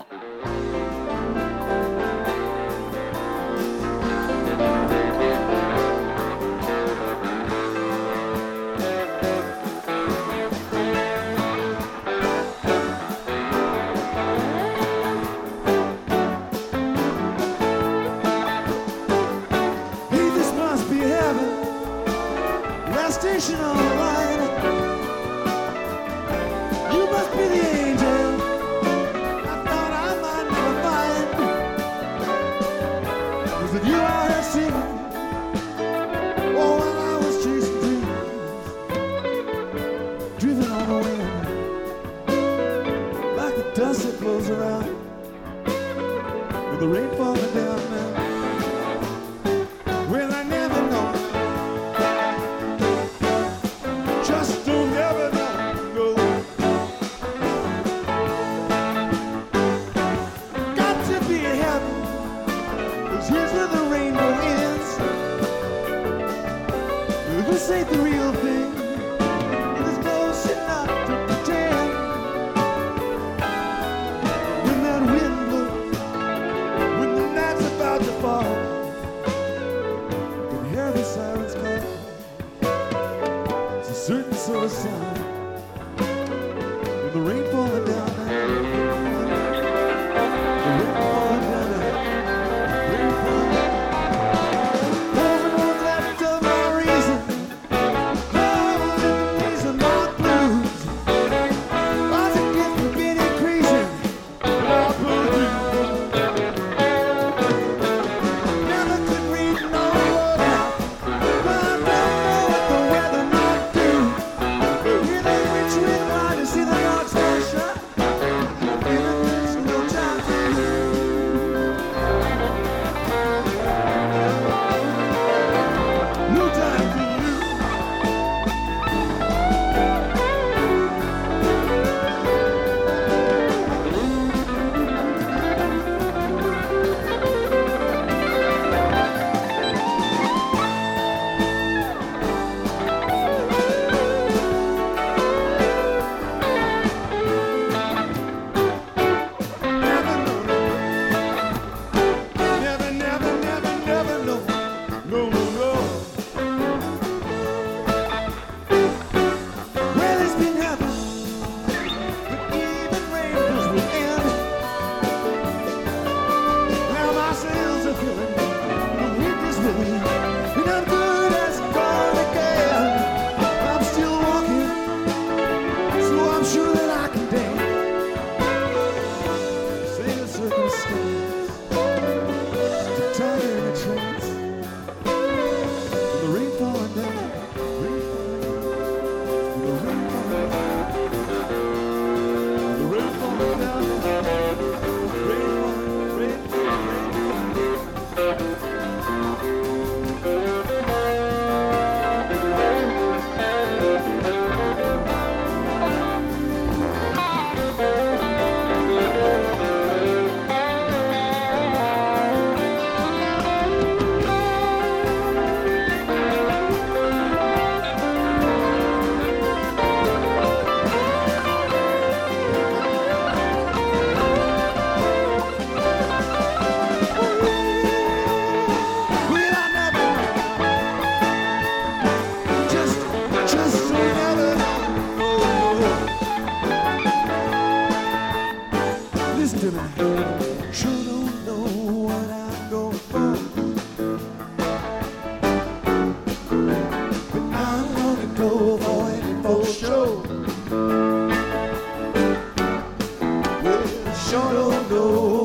Station on the line. You must be the angel I thought I might never find. Was it you I heard singing? Oh, when I was chasing dreams, driven on the wind, like the dust that blows around, with the rain falling down now. Well, I never know. Here's where the rainbow ends. This ain't the real thing. There's close enough to pretend. When that wind blows, when the night's about to fall, you can hear the sirens call. It's a certain sort of sound. With the rain falling down now. The rain falling down now. Sure don't know what I'm going for, but I'm gonna go for it for sure. Well, sure don't know